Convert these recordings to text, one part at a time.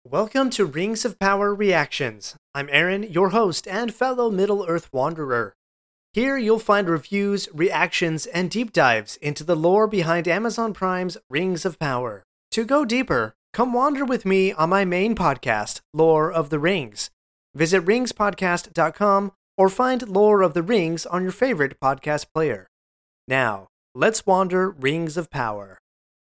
Welcome to Rings of Power Reactions. I'm Aaron, your host and fellow Middle-earth wanderer. Here you'll find reviews, reactions, and deep dives into the lore behind Amazon Prime's Rings of Power. To go deeper, come wander with me on my main podcast, Lore of the Rings. Visit ringspodcast.com or find Lore of the Rings on your favorite podcast player. Now, let's wander Rings of Power.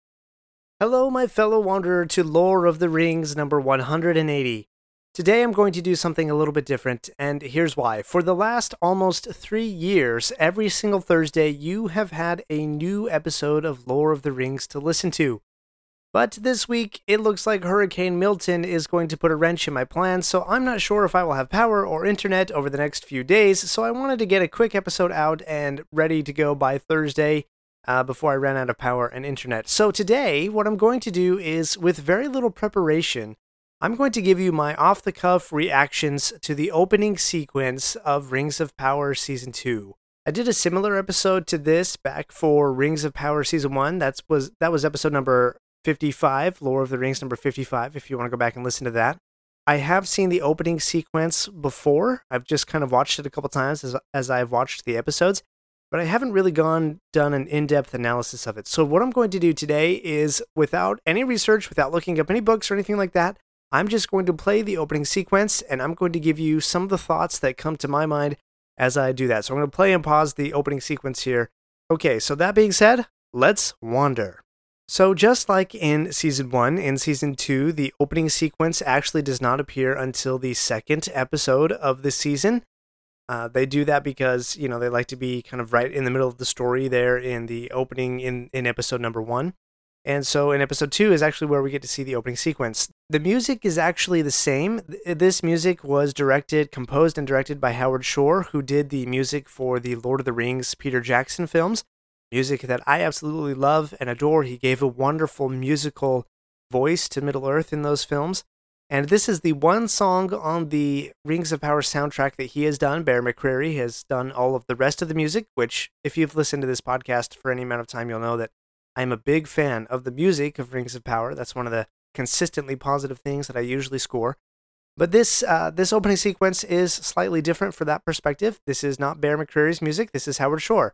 Hello, my fellow wanderer, to Lore of the Rings number 180. Today I'm going to do something a little bit different, and here's why. For the last almost 3 years, every single Thursday, you have had a new episode of Lore of the Rings to listen to. But this week, it looks like Hurricane Milton is going to put a wrench in my plans, so I'm not sure if I will have power or internet over the next few days, so I wanted to get a quick episode out and ready to go by Thursday, before I ran out of power and internet. So today, what I'm going to do is, with very little preparation, I'm going to give you my off-the-cuff reactions to the opening sequence of Rings of Power Season 2. I did a similar episode to this back for Rings of Power Season 1. That was episode number 55, Lore of the Rings number 55, if you want to go back and listen to that. I have seen the opening sequence before. I've just kind of watched it a couple times as I've watched the episodes, but I haven't really done an in-depth analysis of it. So what I'm going to do today is, without any research, without looking up any books or anything like that, I'm just going to play the opening sequence, and I'm going to give you some of the thoughts that come to my mind as I do that. So I'm going to play and pause the opening sequence here. Okay, so that being said, let's wander. So just like in Season 1, in Season 2, the opening sequence actually does not appear until the second episode of the season. They do that because, they like to be kind of right in the middle of the story there in the opening in episode number 1. And so in episode 2 is actually where we get to see the opening sequence. The music is actually the same. This music was composed and directed by Howard Shore, who did the music for the Lord of the Rings Peter Jackson films. Music that I absolutely love and adore. He gave a wonderful musical voice to Middle-earth in those films. And this is the one song on the Rings of Power soundtrack that he has done. Bear McCreary has done all of the rest of the music, which, if you've listened to this podcast for any amount of time, you'll know that I'm a big fan of the music of Rings of Power. That's one of the consistently positive things that I usually score. But this opening sequence is slightly different for that perspective. This is not Bear McCreary's music. This is Howard Shore.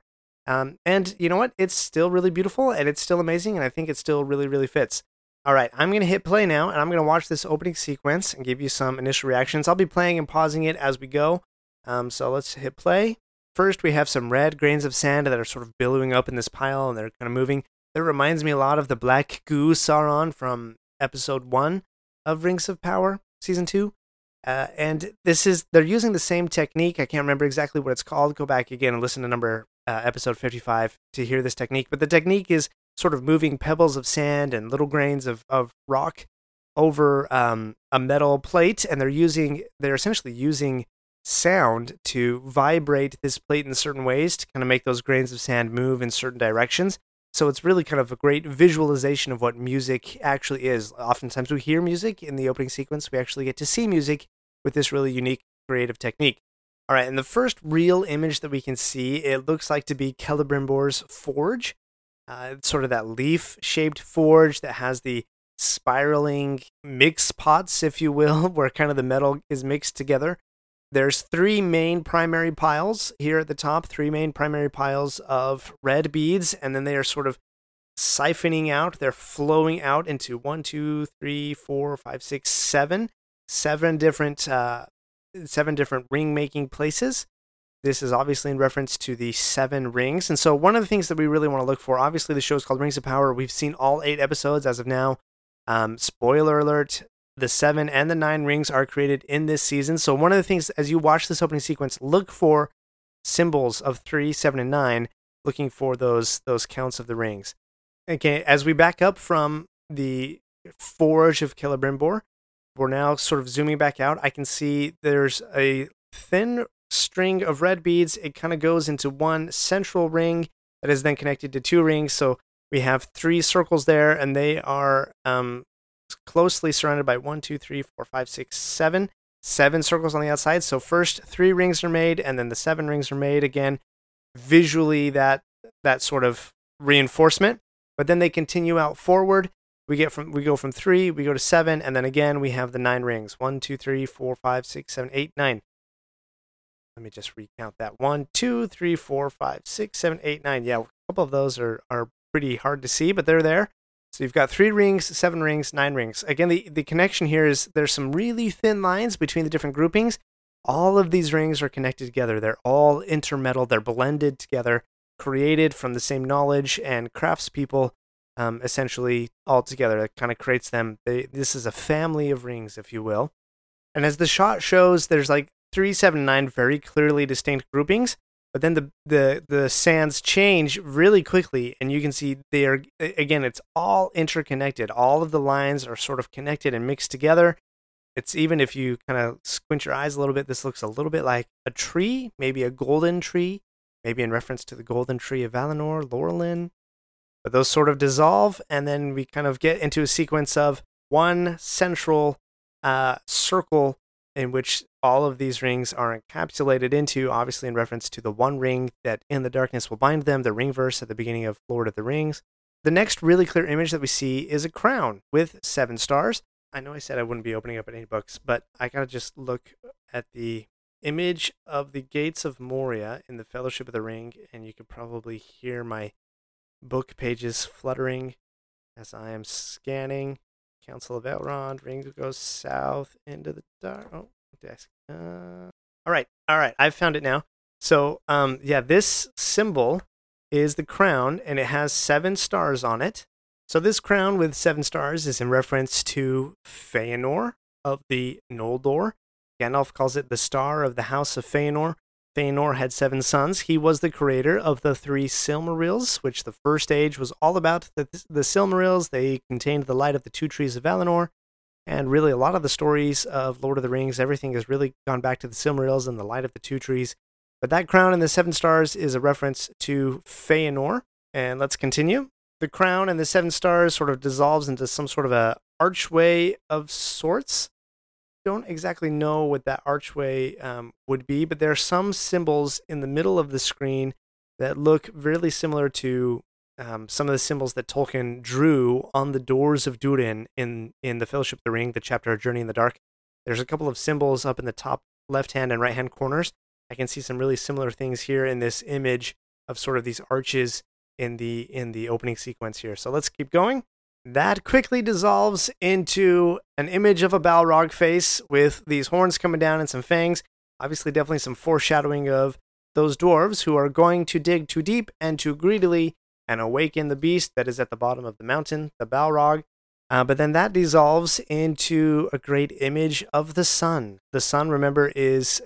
And you know what? It's still really beautiful, and it's still amazing, and I think it still really, really fits. All right, I'm going to hit play now, and I'm going to watch this opening sequence and give you some initial reactions. I'll be playing and pausing it as we go. So let's hit play. First, we have some red grains of sand that are sort of billowing up in this pile, and they're kind of moving. That reminds me a lot of the black goo Sauron from episode 1 of Rings of Power, Season 2. And they're using the same technique. I can't remember exactly what it's called. Go back again and listen to episode 55 to hear this technique. But the technique is sort of moving pebbles of sand and little grains of rock over a metal plate, and they're essentially using sound to vibrate this plate in certain ways to kind of make those grains of sand move in certain directions. So it's really kind of a great visualization of what music actually is. Oftentimes we hear music in the opening sequence. We actually get to see music with this really unique creative technique. All right, and the first real image that we can see, it looks like to be Celebrimbor's forge. It's sort of that leaf-shaped forge that has the spiraling mix pots, if you will, where kind of the metal is mixed together. There's 3 main primary piles here at the top, 3 main primary piles of red beads, and then they are sort of siphoning out. They're flowing out into 1, 2, 3, 4, 5, 6, 7 different ring-making places. This is obviously in reference to the 7 rings. And so one of the things that we really want to look for, obviously the show is called Rings of Power. We've seen all 8 episodes as of now. Spoiler alert, the 7 and the 9 rings are created in this season. So one of the things, as you watch this opening sequence, look for symbols of 3, 7, and 9, looking for those counts of the rings. Okay, as we back up from the forge of Celebrimbor, we're now sort of zooming back out. I can see there's a thin string of red beads. It kind of goes into one central ring that is then connected to 2 rings. So we have 3 circles there, and they are closely surrounded by 1, 2, 3, 4, 5, 6, 7 circles on the outside. So first 3 rings are made, and then the 7 rings are made. Again, visually that sort of reinforcement. But then they continue out forward, We go from 3, we go to 7, and then again we have the 9 rings. 1, 2, 3, 4, 5, 6, 7, 8, 9. Let me just recount that. 1, 2, 3, 4, 5, 6, 7, 8, 9. Yeah, a couple of those are pretty hard to see, but they're there. So you've got 3 rings, 7 rings, 9 rings. Again, the connection here is there's some really thin lines between the different groupings. All of these rings are connected together. They're all intermetal. They're blended together, created from the same knowledge and craftspeople, essentially all together. That kind of creates them. This is a family of rings, if you will. And as the shot shows, there's like 3, 7, 9 very clearly distinct groupings. But then the sands change really quickly, and you can see they are, again, it's all interconnected. All of the lines are sort of connected and mixed together. It's even if you kind of squint your eyes a little bit, this looks a little bit like a tree, maybe a golden tree, maybe in reference to the golden tree of Valinor, Laurelin. But those sort of dissolve, and then we kind of get into a sequence of one central circle in which all of these rings are encapsulated into, obviously in reference to the one ring that in the darkness will bind them, the ring verse at the beginning of Lord of the Rings. The next really clear image that we see is a crown with 7 stars. I know I said I wouldn't be opening up any books, but I gotta just look at the image of the Gates of Moria in the Fellowship of the Ring, and you can probably hear my book pages fluttering as I am scanning. Council of Elrond, ring goes south into the dark. Oh, desk. All right. I've found it now. So, this symbol is the crown, and it has 7 stars on it. So this crown with 7 stars is in reference to Feanor of the Noldor. Gandalf calls it the star of the House of Feanor. Feanor had 7 sons. He was the creator of the 3 Silmarils, which the First Age was all about. The Silmarils, they contained the light of the 2 trees of Valinor, and really a lot of the stories of Lord of the Rings, everything has really gone back to the Silmarils and the light of the 2 trees. But that crown and the 7 stars is a reference to Feanor. And let's continue. The crown and the 7 stars sort of dissolves into some sort of a archway of sorts. Don't exactly know what that archway would be, but there are some symbols in the middle of the screen that look really similar to some of the symbols that Tolkien drew on the doors of Durin in the Fellowship of the Ring, the chapter Journey in the Dark. There's a couple of symbols up in the top left-hand and right-hand corners. I can see some really similar things here in this image of sort of these arches in the opening sequence here. So let's keep going. That quickly dissolves into an image of a Balrog face with these horns coming down and some fangs. Obviously, definitely some foreshadowing of those dwarves who are going to dig too deep and too greedily and awaken the beast that is at the bottom of the mountain, the Balrog. But then that dissolves into a great image of the sun. The sun, remember, is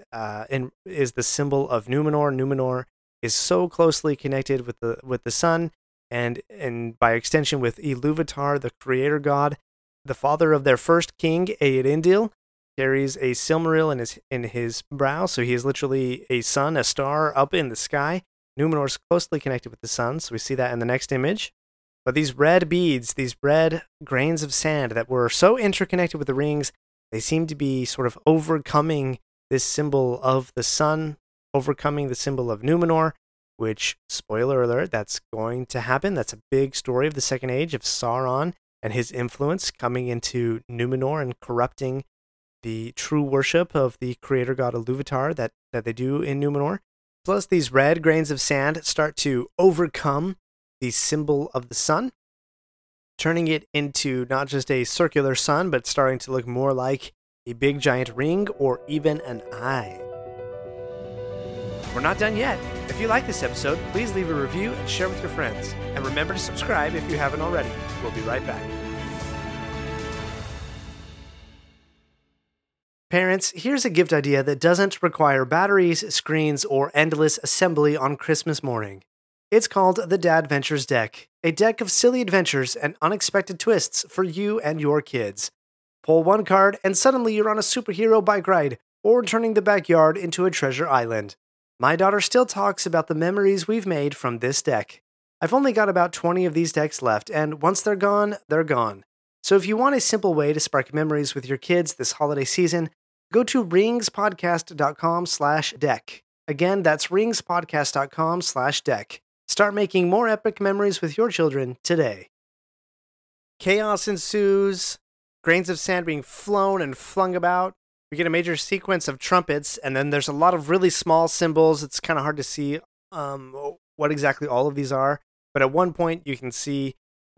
the symbol of Numenor. Numenor is so closely connected with the sun. And by extension with Iluvatar, the creator god, the father of their first king, Eärendil, carries a Silmaril in his brow, so he is literally a sun, a star up in the sky. Numenor is closely connected with the sun, so we see that in the next image. But these red beads, these red grains of sand that were so interconnected with the rings, they seem to be sort of overcoming this symbol of the sun, overcoming the symbol of Numenor, which, spoiler alert, that's going to happen. That's a big story of the Second Age of Sauron and his influence coming into Numenor and corrupting the true worship of the creator god Iluvatar that they do in Numenor. Plus, these red grains of sand start to overcome the symbol of the sun, turning it into not just a circular sun, but starting to look more like a big giant ring or even an eye. We're not done yet. If you like this episode, please leave a review and share with your friends. And remember to subscribe if you haven't already. We'll be right back. Parents, here's a gift idea that doesn't require batteries, screens, or endless assembly on Christmas morning. It's called the Dad Ventures deck, a deck of silly adventures and unexpected twists for you and your kids. Pull one card and suddenly you're on a superhero bike ride or turning the backyard into a treasure island. My daughter still talks about the memories we've made from this deck. I've only got about 20 of these decks left, and once they're gone, they're gone. So if you want a simple way to spark memories with your kids this holiday season, go to ringspodcast.com/deck. Again, that's ringspodcast.com/deck. Start making more epic memories with your children today. Chaos ensues, grains of sand being flown and flung about. We get a major sequence of trumpets, and then there's a lot of really small symbols. It's kind of hard to see what exactly all of these are. But at one point, you can see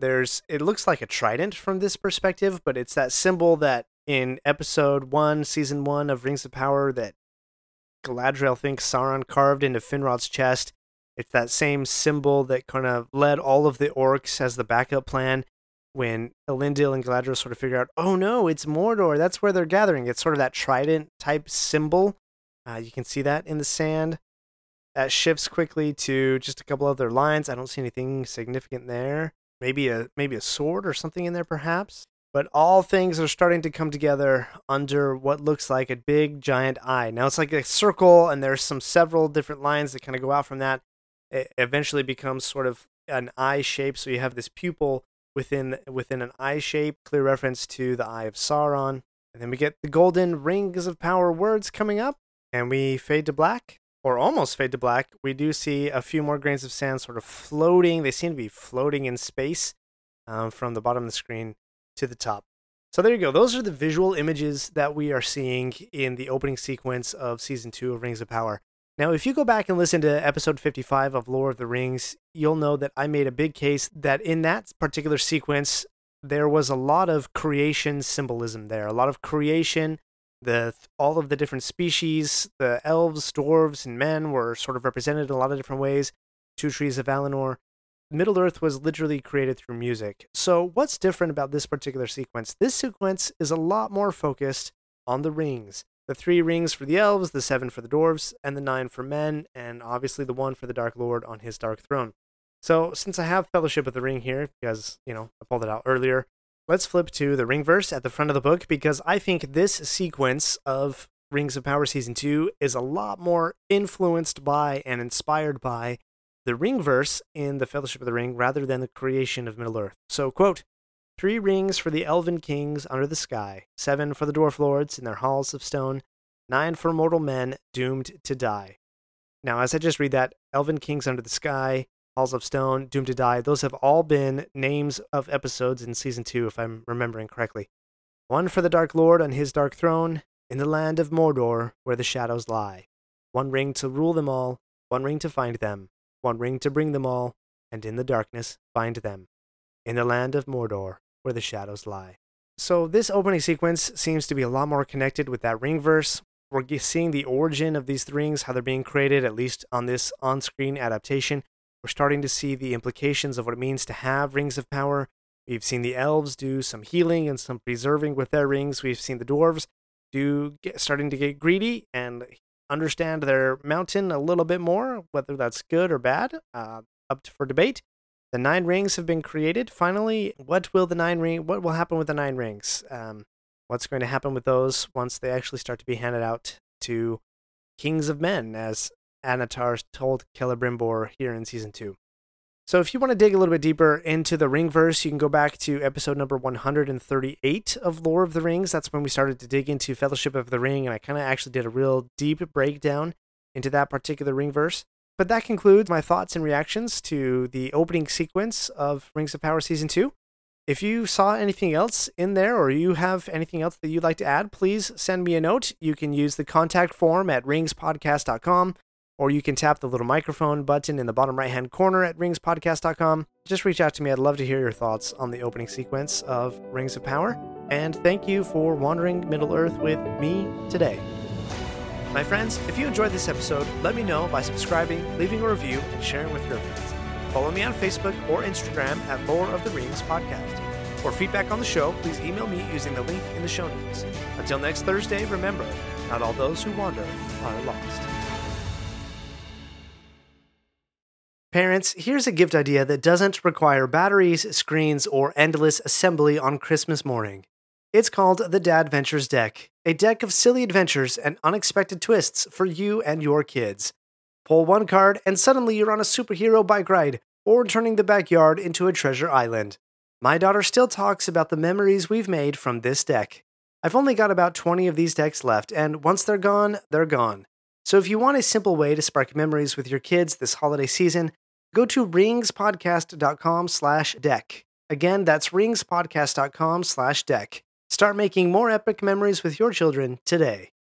it looks like a trident from this perspective, but it's that symbol that in episode 1, season 1 of Rings of Power that Galadriel thinks Sauron carved into Finrod's chest. It's that same symbol that kind of led all of the orcs as the backup plan when Elendil and Galadriel sort of figure out, oh no, it's Mordor, that's where they're gathering. It's sort of that trident type symbol. You can see that in the sand. That shifts quickly to just a couple other lines. I don't see anything significant there. Maybe a sword or something in there perhaps. But all things are starting to come together under what looks like a big giant eye. Now it's like a circle, and there's several different lines that kind of go out from that. It eventually becomes sort of an eye shape, so you have this pupil within an eye shape, clear reference to the Eye of Sauron. And then we get the golden Rings of Power words coming up, and we fade to black, or almost fade to black. We do see a few more grains of sand sort of floating. They seem to be floating in space from the bottom of the screen to the top. So there you go. Those are the visual images that we are seeing in the opening sequence of Season 2 of Rings of Power. Now, if you go back and listen to episode 55 of Lord of the Rings, you'll know that I made a big case that in that particular sequence, there was a lot of creation symbolism there. A lot of creation, all of the different species, the elves, dwarves, and men were sort of represented in a lot of different ways. Two Trees of Valinor. Middle-earth was literally created through music. So what's different about this particular sequence? This sequence is a lot more focused on the rings. The 3 rings for the elves, the 7 for the dwarves, and the 9 for men, and obviously the 1 for the Dark Lord on his Dark Throne. So since I have Fellowship of the Ring here, because, I pulled it out earlier, let's flip to the ring verse at the front of the book, because I think this sequence of Rings of Power Season 2 is a lot more influenced by and inspired by the ring verse in the Fellowship of the Ring rather than the creation of Middle-earth. So, quote, 3 rings for the elven kings under the sky, 7 for the dwarf lords in their halls of stone, 9 for mortal men doomed to die. Now, as I just read that, elven kings under the sky, halls of stone, doomed to die, those have all been names of episodes in Season 2, if I'm remembering correctly. 1 for the Dark Lord on his dark throne, in the land of Mordor, where the shadows lie. 1 ring to rule them all, 1 ring to find them, 1 ring to bring them all, and in the darkness find them. In the land of Mordor, where the shadows lie. So this opening sequence seems to be a lot more connected with that ring verse. We're seeing the origin of these rings, how they're being created, at least on this on-screen adaptation. We're starting to see the implications of what it means to have rings of power. We've seen the elves do some healing and some preserving with their rings. We've seen the dwarves starting to get greedy and understand their mountain a little bit more, whether that's good or bad, for debate. The 9 rings have been created. Finally, what will happen with the 9 rings? What's going to happen with those once they actually start to be handed out to kings of men, as Anatar told Celebrimbor here in Season 2. So if you want to dig a little bit deeper into the ring verse, you can go back to episode number 138 of Lore of the Rings. That's when we started to dig into Fellowship of the Ring, and I kind of actually did a real deep breakdown into that particular ring verse. But that concludes my thoughts and reactions to the opening sequence of Rings of Power Season 2. If you saw anything else in there, or you have anything else that you'd like to add, please send me a note. You can use the contact form at ringspodcast.com, or you can tap the little microphone button in the bottom right-hand corner at ringspodcast.com. Just reach out to me. I'd love to hear your thoughts on the opening sequence of Rings of Power. And thank you for wandering Middle-earth with me today. My friends, if you enjoyed this episode, let me know by subscribing, leaving a review, and sharing with your friends. Follow me on Facebook or Instagram at Lore of the Rings Podcast. For feedback on the show, please email me using the link in the show notes. Until next Thursday, remember, not all those who wander are lost. Parents, here's a gift idea that doesn't require batteries, screens, or endless assembly on Christmas morning. It's called the Dad Ventures Deck, a deck of silly adventures and unexpected twists for you and your kids. Pull 1 card and suddenly you're on a superhero bike ride or turning the backyard into a treasure island. My daughter still talks about the memories we've made from this deck. I've only got about 20 of these decks left, and once they're gone, they're gone. So if you want a simple way to spark memories with your kids this holiday season, go to ringspodcast.com/deck. Again, that's ringspodcast.com/deck. Start making more epic memories with your children today.